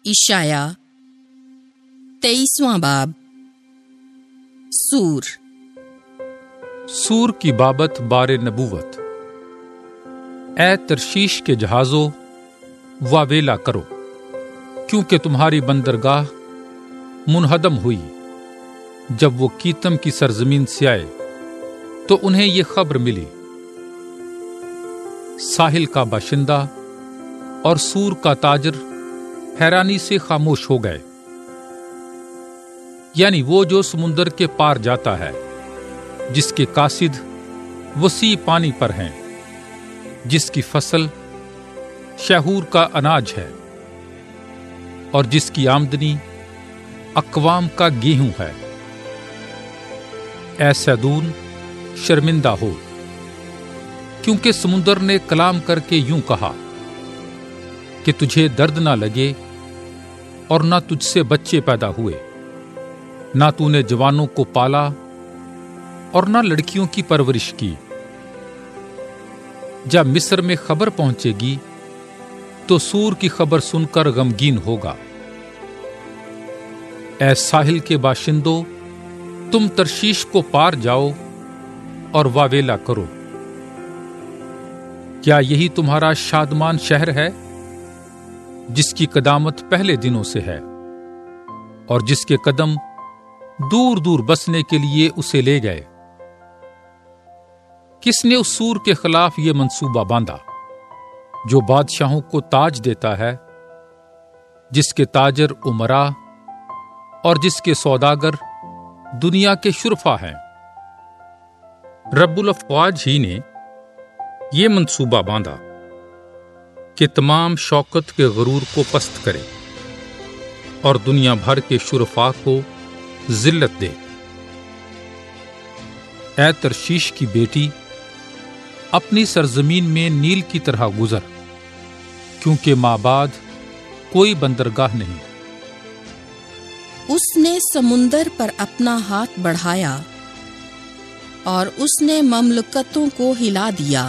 इशाया 23वां बाब। सूर की बाबत बारे नबूवत। ए तरशीश के जहाजों, वावेला करो, क्योंकि तुम्हारी बंदरगाह मुनहदम हुई। जब वो कीतम की सरजमीन से आए तो उन्हें ये खबर मिली, साहिल का बाशिंदा और सूर का ताजर हैरानी से खामोश हो गए। यानी वो जो समुंदर के पार जाता है, जिसके कासिद वसी पानी पर हैं, जिसकी फसल शहूर का अनाज है और जिसकी आमदनी अकवाम का गेहूं है। ऐ सैदून, शर्मिंदा हो, क्योंकि समुंदर ने कलाम करके यूं कहा कि तुझे दर्द ना लगे और ना तुझसे बच्चे पैदा हुए, ना तूने जवानों को पाला और ना लड़कियों की परवरिश की। जब मिस्र में खबर पहुंचेगी तो सूर की खबर सुनकर गमगीन होगा। ऐ साहिल के बाशिंदों, तुम तरशीश को पार जाओ और वावेला करो। क्या यही तुम्हारा शादमान शहर है, जिसकी कदामत पहले दिनों से है और जिसके कदम दूर दूर बसने के लिए उसे ले गए? किसने उस सूर के खिलाफ यह मंसूबा बांधा, जो बादशाहों को ताज देता है, जिसके ताजर उमरा और जिसके सौदागर दुनिया के शुरफा हैं? रब्बुल अफ़वाज ही ने यह मंसूबा बांधा कि तमाम शौकत के गरूर को पस्त करे और दुनिया भर के शुरफा को जिल्लत दे। ऐ तरशीश की बेटी, अपनी सरजमीन में नील की तरह गुजर, क्योंकि माबाद कोई बंदरगाह नहीं। उसने समुंदर पर अपना हाथ बढ़ाया और उसने ममलकतों को हिला दिया।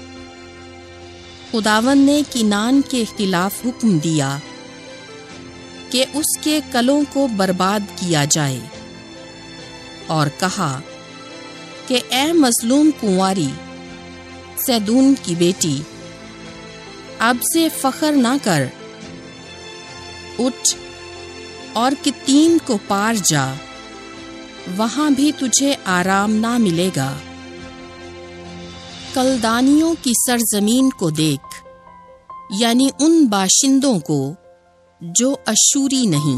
खुदावंद ने किनान के खिलाफ हुक्म दिया कि उसके कलों को बर्बाद किया जाए और कहा कि ए मजलूम कुंवारी सैदून की बेटी, अब से फख्र ना कर, उठ और कित्तीम को पार जा, वहां भी तुझे आराम ना मिलेगा। कलदानियों की सरजमीन को देख, यानी उन बाशिंदों को जो अशूरी नहीं,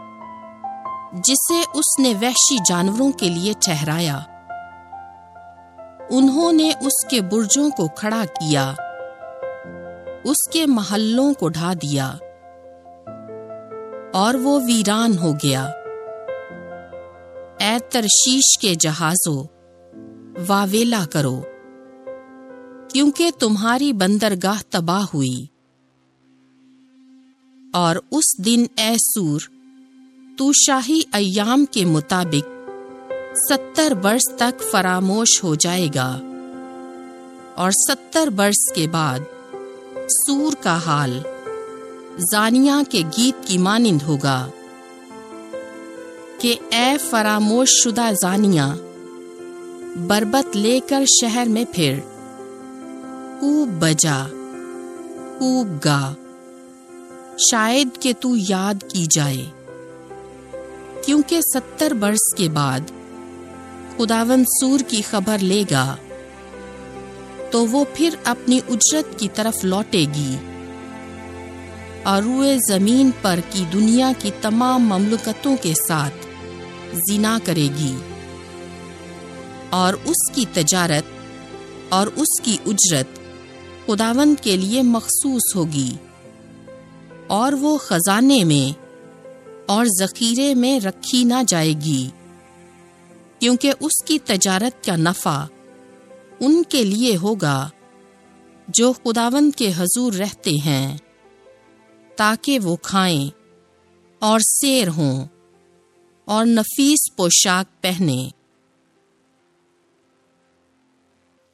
जिसे उसने वहशी जानवरों के लिए ठहराया। उन्होंने उसके बुर्जों को खड़ा किया, उसके महल्लों को ढा दिया और वो वीरान हो गया। ऐ तरशीश के जहाजों, वावेला करो, क्योंकि तुम्हारी बंदरगाह तबाह हुई। और उस दिन ए सूर, तू शाही अय्याम के मुताबिक 70 वर्ष तक फरामोश हो जाएगा, और 70 वर्ष के बाद सूर का हाल जानिया के गीत की मानिंद होगा कि ए फरामोश शुदा जानिया, बरबत लेकर शहर में फिर, खूब बजा, खूब गा, शायद कि तू याद की जाए। क्योंकि 70 वर्ष के बाद खुदावंद सूर की खबर लेगा, तो वो फिर अपनी उजरत की तरफ लौटेगी और रूए जमीन पर की दुनिया की तमाम ममलकतों के साथ जिना करेगी, और उसकी तजारत और उसकी उजरत खुदावंद के लिए मखसूस होगी, और वो खजाने में और जखीरे में रखी ना जाएगी, क्योंकि उसकी तजारत का नफा उनके लिए होगा जो खुदावंद के हजूर रहते हैं, ताकि वो खाएं और सैर हों और नफीस पोशाक पहने।